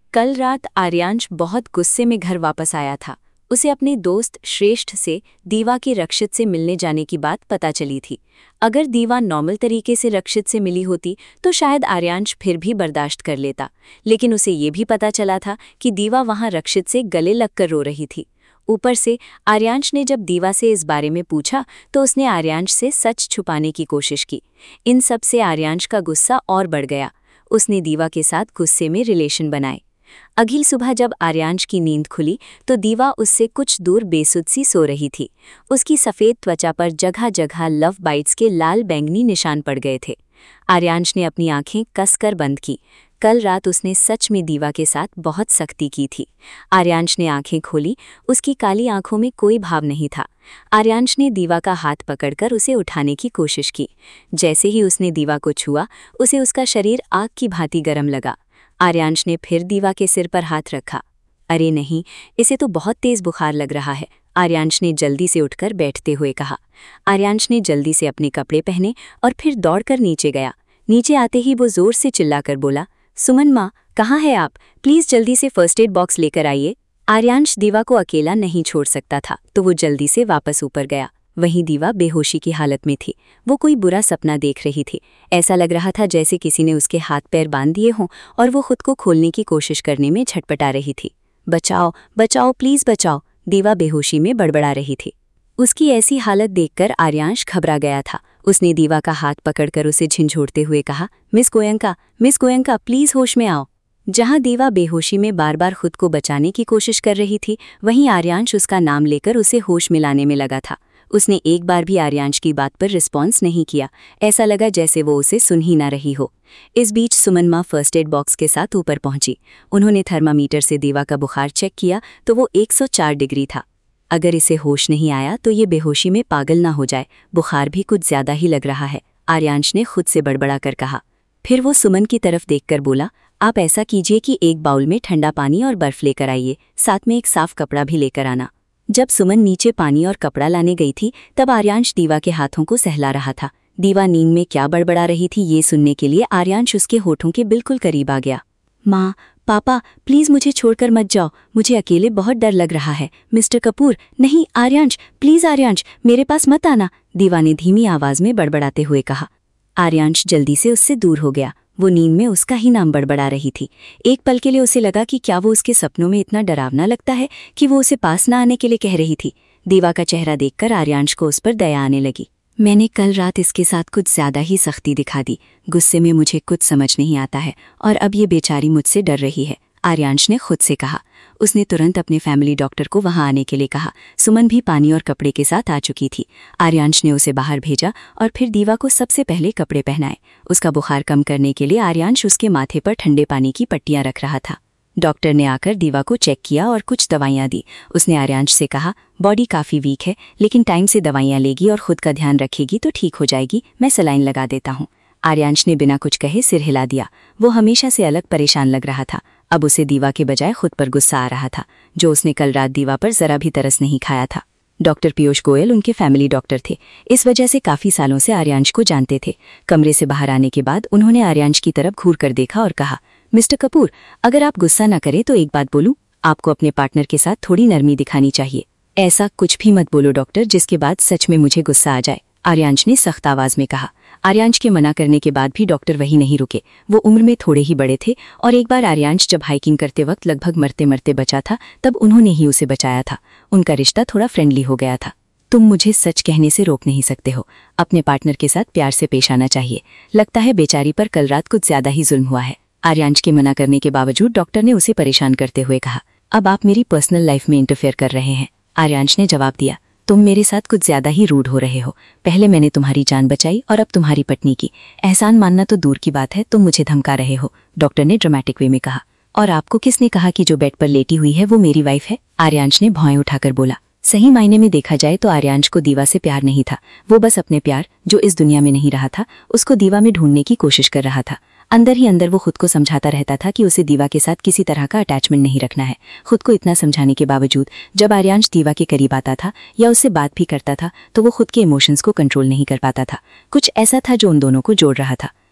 कल रात आर्यांश बहुत गुस्से में घर वापस आया था। उसे अपने दोस्त श्रेष्ठ से दीवा के रक्षित से मिलने जाने की बात पता चली थी। अगर दीवा नॉर्मल तरीके से रक्षित से मिली होती तो शायद आर्यांश फिर भी बर्दाश्त कर लेता, लेकिन उसे ये भी पता चला था कि दीवा वहां रक्षित से गले लगकर रो रही थी। ऊपर से आर्यांश ने जब दीवा से इस बारे में पूछा तो उसने आर्यांश से सच छुपाने की कोशिश की। इन सब से आर्यांश का गुस्सा और बढ़ गया। उसने दीवा के साथ गुस्से में रिलेशन बनाए। अगली सुबह जब आर्यांश की नींद खुली तो दीवा उससे कुछ दूर बेसुध सी सो रही थी। उसकी सफ़ेद त्वचा पर जगह जगह लव बाइट्स के लाल बैंगनी निशान पड़ गए थे। आर्यांश ने अपनी आंखें कसकर बंद की। कल रात उसने सच में दीवा के साथ बहुत सख्ती की थी। आर्यांश ने आंखें खोली। उसकी काली आंखों में कोई भाव नहीं था। आर्यांश ने दीवा का हाथ पकड़कर उसे उठाने की कोशिश की। जैसे ही उसने दीवा को छुआ, उसे उसका शरीर आग की भांति गर्म लगा। आर्यांश ने फिर दीवा के सिर पर हाथ रखा। अरे नहीं, इसे तो बहुत तेज बुखार लग रहा है, आर्यांश ने जल्दी से उठकर बैठते हुए कहा। आर्यांश ने जल्दी से अपने कपड़े पहने और फिर दौड़कर नीचे गया। नीचे आते ही वो जोर से चिल्लाकर बोला, सुमन माँ, कहाँ है आप? प्लीज़ जल्दी से फर्स्ट एड बॉक्स लेकर आइए। आर्यांश दीवा को अकेला नहीं छोड़ सकता था, तो वो जल्दी से वापस ऊपर गया। वहीं दीवा बेहोशी की हालत में थी। वो कोई बुरा सपना देख रही थी। ऐसा लग रहा था जैसे किसी ने उसके हाथ पैर बांध दिए हों और वो खुद को खोलने की कोशिश करने में झटपटा रही थी। बचाओ बचाओ, प्लीज़ बचाओ, दीवा बेहोशी में बड़बड़ा रही थी। उसकी ऐसी हालत देखकर आर्यांश घबरा गया था। उसने दीवा का हाथ पकड़कर उसे झिंझोड़ते हुए कहा, मिस गोयंका, प्लीज़ होश में आओ। जहां दीवा बेहोशी में बार बार खुद को बचाने की कोशिश कर रही थी, वहीं आर्यांश उसका नाम लेकर उसे होश में लाने में लगा था। उसने एक बार भी आर्यांश की बात पर रिस्पॉन्स नहीं किया। ऐसा लगा जैसे वो उसे सुन ही ना रही हो। इस बीच सुमन माँ फर्स्ट एड बॉक्स के साथ ऊपर पहुंची। उन्होंने थर्मामीटर से दीवा का बुखार चेक किया तो वो 104 डिग्री था। अगर इसे होश नहीं आया तो ये बेहोशी में पागल ना हो जाए। बुखार भी कुछ ज्यादा ही लग रहा है, आर्यांश ने खुद से बड़बड़ा कर कहा। फिर वो सुमन की तरफ देखकर बोला, आप ऐसा कीजिए कि एक बाउल में ठंडा पानी और बर्फ लेकर आइए, साथ में एक साफ कपड़ा भी लेकर आना। जब सुमन नीचे पानी और कपड़ा लाने गई थी तब आर्यांश दीवा के हाथों को सहला रहा था। दीवा नींद में क्या बड़बड़ा रही थी ये सुनने के लिए आर्यांश उसके होठों के बिल्कुल करीब आ गया। माँ, पापा, प्लीज़ मुझे छोड़कर मत जाओ, मुझे अकेले बहुत डर लग रहा है। मिस्टर कपूर, नहीं आर्यांश, प्लीज़ आर्यांश, मेरे पास मत आना, दीवा ने धीमी आवाज़ में बड़बड़ाते हुए कहा। आर्यांश जल्दी से उससे दूर हो गया। वो नींद में उसका ही नाम बड़बड़ा रही थी। एक पल के लिए उसे लगा कि क्या वो उसके सपनों में इतना डरावना लगता है कि वो उसे पास न आने के लिए कह रही थी। दीवा का चेहरा देखकर आर्यांश को उस पर दया आने लगी। मैंने कल रात इसके साथ कुछ ज्यादा ही सख्ती दिखा दी। गुस्से में मुझे कुछ समझ नहीं आता है और अब ये बेचारी मुझसे डर रही है, आर्यांश ने खुद से कहा। उसने तुरंत अपने फैमिली डॉक्टर को वहां आने के लिए कहा। सुमन भी पानी और कपड़े के साथ आ चुकी थी। आर्यांश ने उसे बाहर भेजा और फिर दीवा को सबसे पहले कपड़े पहनाए। उसका बुखार कम करने के लिए आर्यांश उसके माथे पर ठंडे पानी की पट्टियां रख रहा था। डॉक्टर ने आकर दीवा को चेक किया और कुछ दवाइयां दी। उसने आर्यांश से कहा, बॉडी काफ़ी वीक है, लेकिन टाइम से दवाइयां लेगी और खुद का ध्यान रखेगी तो ठीक हो जाएगी। मैं सलाइन लगा देता हूँ। आर्यांश ने बिना कुछ कहे सिर हिला दिया। वो हमेशा से अलग परेशान लग रहा था। अब उसे दीवा के बजाय खुद पर गुस्सा आ रहा था, जो उसने कल रात दीवा पर जरा भी तरस नहीं खाया था। डॉक्टर पीयूष गोयल उनके फैमिली डॉक्टर थे। इस वजह से काफ़ी सालों से आर्यांश को जानते थे। कमरे से बाहर आने के बाद उन्होंने आर्यांश की तरफ घूर कर देखा और कहा, मिस्टर कपूर, अगर आप गुस्सा न करें तो एक बात बोलूं, आपको अपने पार्टनर के साथ थोड़ी नरमी दिखानी चाहिए। ऐसा कुछ भी मत बोलो डॉक्टर जिसके बाद सच में मुझे गुस्सा आ जाए, आर्यांश ने सख्त आवाज में कहा। आर्यांश के मना करने के बाद भी डॉक्टर वही नहीं रुके। वो उम्र में थोड़े ही बड़े थे और एक बार आर्यांश जब हाइकिंग करते वक्त लगभग मरते मरते बचा था तब उन्होंने ही उसे बचाया था। उनका रिश्ता थोड़ा फ्रेंडली हो गया था। तुम मुझे सच कहने से रोक नहीं सकते हो। अपने पार्टनर के साथ प्यार से पेश आना चाहिए। लगता है बेचारी पर कल रात कुछ ज्यादा ही जुल्म हुआ है, आर्यांश के मना करने के बावजूद डॉक्टर ने उसे परेशान करते हुए कहा। अब आप मेरी पर्सनल लाइफ में इंटरफेयर कर रहे हैं, आर्यांश ने जवाब दिया। तुम मेरे साथ कुछ ज्यादा ही रूड हो रहे हो। पहले मैंने तुम्हारी जान बचाई और अब तुम्हारी पत्नी की। एहसान मानना तो दूर की बात है, तुम मुझे धमका रहे हो, डॉक्टर ने ड्रामेटिक वे में कहा। और आपको किसने कहा कि जो बेड पर लेटी हुई है वो मेरी वाइफ है, आर्यांश ने भौएं उठाकर बोला। सही मायने में देखा जाए तो आर्यांश को दीवा से प्यार नहीं था। वो बस अपने प्यार, जो इस दुनिया में नहीं रहा था, उसको दीवा में ढूंढने की कोशिश कर रहा था। अंदर ही अंदर वो खुद को समझाता रहता था कि उसे दीवा के साथ किसी तरह का अटैचमेंट नहीं रखना है। खुद को इतना समझाने के बावजूद जब आर्यांश दीवा के करीब आता था या उससे बात भी करता था तो वो खुद के इमोशंस को कंट्रोल नहीं कर पाता था। कुछ ऐसा था जो उन दोनों को जोड़ रहा था।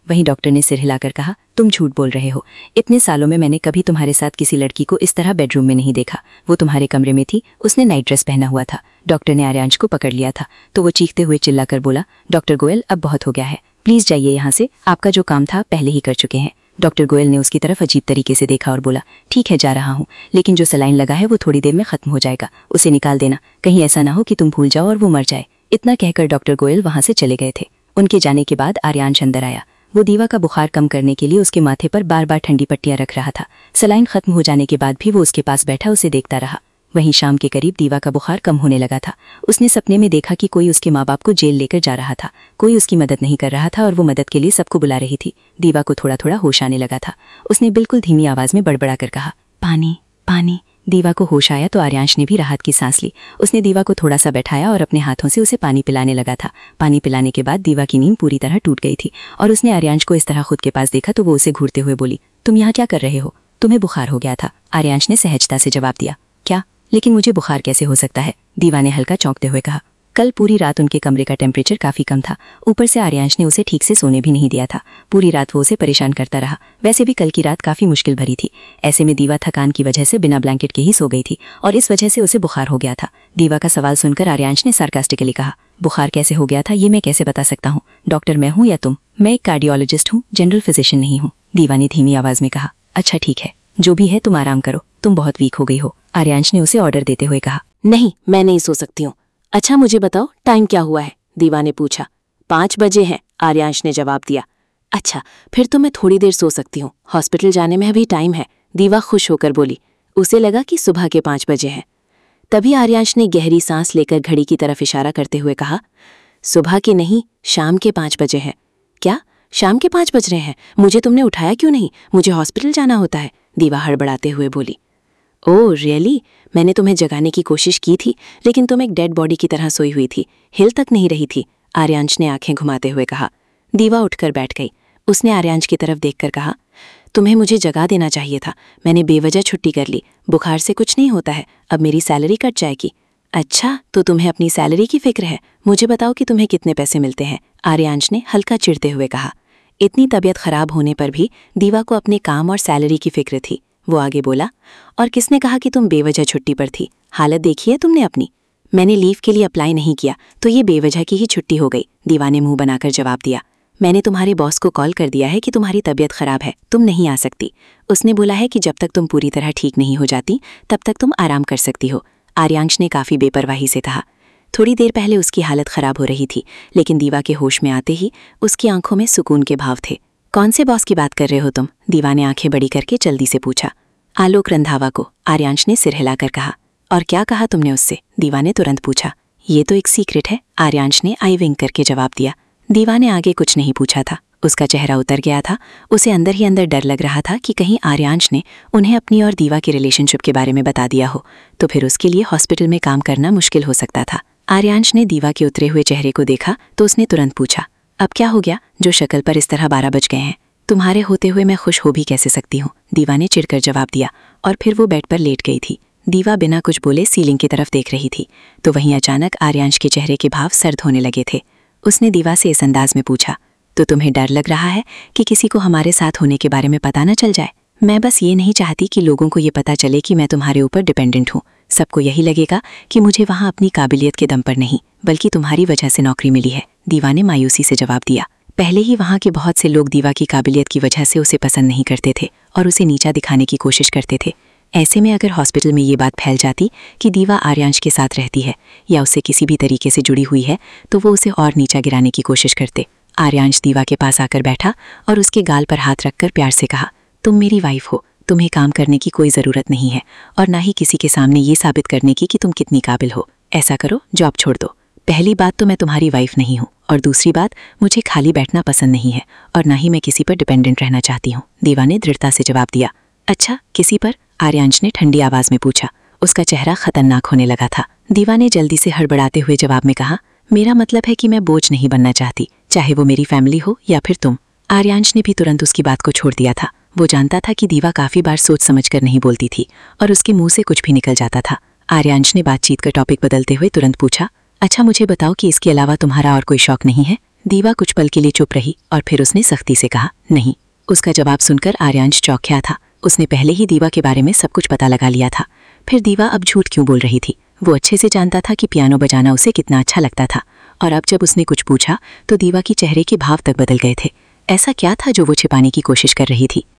वहीं डॉक्टर ने सिर हिलाकर कहा, तुम झूठ बोल रहे हो। इतने सालों में मैंने कभी तुम्हारे साथ किसी लड़की को इस तरह बेडरूम में नहीं देखा। वो तुम्हारे कमरे में थी, उसने नाइट ड्रेस पहना हुआ था। डॉक्टर ने आर्यांश को पकड़ लिया था तो वो चीखते हुए चिल्लाकर बोला, डॉक्टर गोयल, अब बहुत हो गया है, प्लीज जाइए यहाँ से, आपका जो काम था पहले ही कर चुके हैं। डॉक्टर गोयल ने उसकी तरफ अजीब तरीके से देखा और बोला, ठीक है जा रहा हूँ, लेकिन जो सलाइन लगा है वो थोड़ी देर में खत्म हो जाएगा, उसे निकाल देना, कहीं ऐसा ना हो कि तुम भूल जाओ और वो मर जाए। इतना कहकर डॉक्टर गोयल वहां से चले गए थे। उनके जाने के बाद आर्यांश अंदर आया। वो दीवा का बुखार कम करने के लिए उसके माथे पर बार बार ठंडी पट्टियां रख रहा था। सलाइन खत्म हो जाने के बाद भी वो उसके पास बैठा उसे देखता रहा। वहीं शाम के करीब दीवा का बुखार कम होने लगा था। उसने सपने में देखा कि कोई उसके माँ बाप को जेल लेकर जा रहा था। कोई उसकी मदद नहीं कर रहा था और वो मदद के लिए सबको बुला रही थी। दीवा को थोड़ा थोड़ा होश आने लगा था। उसने बिल्कुल धीमी आवाज में बड़बड़ा कर कहा, पानी पानी। दीवा को होश आया तो आर्यांश ने भी राहत की सांस ली। उसने दीवा को थोड़ा सा बैठाया और अपने हाथों से उसे पानी पिलाने लगा था। पानी पिलाने के बाद दीवा की नींद पूरी तरह टूट गई थी और उसने आर्यांश को इस तरह खुद के पास देखा तो वो उसे घूरते हुए बोली, तुम यहाँ क्या कर रहे हो? तुम्हें बुखार हो गया था। आर्यांश ने सहजता से जवाब दिया, क्या? लेकिन मुझे बुखार कैसे हो सकता है? दीवा ने हल्का चौंकते हुए कहा, कल पूरी रात उनके कमरे का टेम्परेचर काफी कम था। ऊपर से आर्यांश ने उसे ठीक से सोने भी नहीं दिया था। पूरी रात वो उसे परेशान करता रहा। वैसे भी कल की रात काफी मुश्किल भरी थी। ऐसे में दीवा थकान की वजह से बिना ब्लैंकेट के ही सो गई थी और इस वजह से उसे बुखार हो गया था। दीवा का सवाल सुनकर आर्यांश ने सार्कास्टिकली कहा, बुखार कैसे हो गया था ये मैं कैसे बता सकता हूँ? डॉक्टर मैं हूँ या तुम? मैं एक कार्डियोलॉजिस्ट हूँ, जनरल फिजिशियन नहीं हूँ। दीवा ने धीमी आवाज में कहा, अच्छा ठीक है, जो भी है तुम आराम करो, तुम बहुत वीक हो गई हो। आर्यांश ने उसे ऑर्डर देते हुए कहा, नहीं, मैं नहीं सो सकती हूँ। अच्छा मुझे बताओ टाइम क्या हुआ है? दीवा ने पूछा। 5 बजे हैं, आर्यांश ने जवाब दिया। अच्छा फिर तो मैं थोड़ी देर सो सकती हूँ, हॉस्पिटल जाने में अभी टाइम है, दीवा खुश होकर बोली। उसे लगा कि सुबह के 5 बजे हैं। तभी आर्यांश ने गहरी सांस लेकर घड़ी की तरफ इशारा करते हुए कहा, सुबह के नहीं, शाम के 5 बजे हैं। क्या? शाम के 5 बज रहे हैं? मुझे तुमने उठाया क्यों नहीं? मुझे हॉस्पिटल जाना होता है, दीवा हड़बड़ाते हुए बोली। Oh really? मैंने तुम्हें जगाने की कोशिश की थी लेकिन तुम एक डेड बॉडी की तरह सोई हुई थी, हिल तक नहीं रही थी, आर्यांश ने आंखें घुमाते हुए कहा। दीवा उठकर बैठ गई। उसने आर्यांश की तरफ देखकर कहा, तुम्हें मुझे जगा देना चाहिए था, मैंने बेवजह छुट्टी कर ली। बुखार से कुछ नहीं होता है, अब मेरी सैलरी कट जाएगी। अच्छा तो तुम्हें अपनी सैलरी की फिक्र है, मुझे बताओ कि तुम्हें कितने पैसे मिलते हैं? आर्यांश ने हल्का चिढ़ते हुए कहा। इतनी तबीयत खराब होने पर भी दीवा को अपने काम और सैलरी की फिक्र थी। वो आगे बोला, और किसने कहा कि तुम बेवजह छुट्टी पर थी? हालत देखी है तुमने अपनी? मैंने लीव के लिए अप्लाई नहीं किया तो ये बेवजह की ही छुट्टी हो गई, दीवा ने मुंह बनाकर जवाब दिया। मैंने तुम्हारे बॉस को कॉल कर दिया है कि तुम्हारी तबीयत खराब है, तुम नहीं आ सकती। उसने बोला है कि जब तक तुम पूरी तरह ठीक नहीं हो जाती तब तक तुम आराम कर सकती हो, आर्यांश ने काफी बेपरवाही से कहा। थोड़ी देर पहले उसकी हालत खराब हो रही थी लेकिन दीवा के होश में आते ही उसकी आंखों में सुकून के भाव थे। कौन से बॉस की बात कर रहे हो तुम? दीवा ने आंखें बड़ी करके जल्दी से पूछा। आलोक रंधावा को, आर्यांश ने सिर हिलाकर कहा। और क्या कहा तुमने उससे? दीवा ने तुरंत पूछा। ये तो एक सीक्रेट है, आर्यांश ने आई विंक करके जवाब दिया। दीवा ने आगे कुछ नहीं पूछा था। उसका चेहरा उतर गया था। उसे अंदर ही अंदर डर लग रहा था कि कहीं आर्यांश ने उन्हें अपनी और दीवा के रिलेशनशिप के बारे में बता दिया हो तो फिर उसके लिए हॉस्पिटल में काम करना मुश्किल हो सकता था। आर्यांश ने दीवा के उतरे हुए चेहरे को देखा तो उसने तुरंत पूछा, अब क्या हो गया जो शक्ल पर इस तरह 12 बज गए हैं? तुम्हारे होते हुए मैं खुश हो भी कैसे सकती हूँ? दीवा ने चिढ़कर जवाब दिया और फिर वो बेड पर लेट गई थी। दीवा बिना कुछ बोले सीलिंग की तरफ देख रही थी तो वहीं अचानक आर्यांश के चेहरे के भाव सर्द होने लगे थे। उसने दीवा से इस अंदाज में पूछा, तो तुम्हें डर लग रहा है कि किसी को हमारे साथ होने के बारे में पता न चल जाए? मैं बस ये नहीं चाहती कि लोगों को ये पता चले कि मैं तुम्हारे ऊपर डिपेंडेंट हूँ। सबको यही लगेगा कि मुझे वहाँ अपनी काबिलियत के दम पर नहीं बल्कि तुम्हारी वजह से नौकरी मिली है, दीवा ने मायूसी से जवाब दिया। पहले ही वहाँ के बहुत से लोग दीवा की काबिलियत की वजह से उसे पसंद नहीं करते थे और उसे नीचा दिखाने की कोशिश करते थे। ऐसे में अगर हॉस्पिटल में ये बात फैल जाती कि दीवा आर्यांश के साथ रहती है या उससे किसी भी तरीके से जुड़ी हुई है तो वो उसे और नीचा गिराने की कोशिश करते। आर्यांश दीवा के पास आकर बैठा और उसके गाल पर हाथ रखकर प्यार से कहा, तुम मेरी वाइफ हो, तुम्हें काम करने की कोई ज़रूरत नहीं है और ना ही किसी के सामने ये साबित करने की कि तुम कितनी काबिल हो। ऐसा करो, जॉब छोड़ दो। पहली बात तो मैं तुम्हारी वाइफ नहीं हूँ और दूसरी बात मुझे खाली बैठना पसंद नहीं है और ना ही मैं किसी पर डिपेंडेंट रहना चाहती हूँ, दीवा ने दृढ़ता से जवाब दिया। अच्छा, किसी पर? आर्यांश ने ठंडी आवाज में पूछा। उसका चेहरा खतरनाक होने लगा था। दीवा ने जल्दी से हड़बड़ाते हुए जवाब में कहा, मेरा मतलब है कि मैं बोझ नहीं बनना चाहती, चाहे वो मेरी फैमिली हो या फिर तुम। आर्यांश ने भी तुरंत उसकी बात को छोड़ दिया था। वो जानता था कि दीवा काफी बार सोच समझकर नहीं बोलती थी और उसके मुंह से कुछ भी निकल जाता था। आर्यांश ने बातचीत का टॉपिक बदलते हुए तुरंत पूछा, अच्छा मुझे बताओ कि इसके अलावा तुम्हारा और कोई शौक नहीं है? दीवा कुछ पल के लिए चुप रही और फिर उसने सख्ती से कहा, नहीं। उसका जवाब सुनकर आर्यांश चौंक गया था। उसने पहले ही दीवा के बारे में सब कुछ पता लगा लिया था। फिर दीवा अब झूठ क्यों बोल रही थी? वो अच्छे से जानता था कि पियानो बजाना उसे कितना अच्छा लगता था। और अब जब उसने कुछ पूछा तो दीवा की चेहरे के भाव तक बदल गए थे। ऐसा क्या था जो वो छिपाने की कोशिश कर रही थी?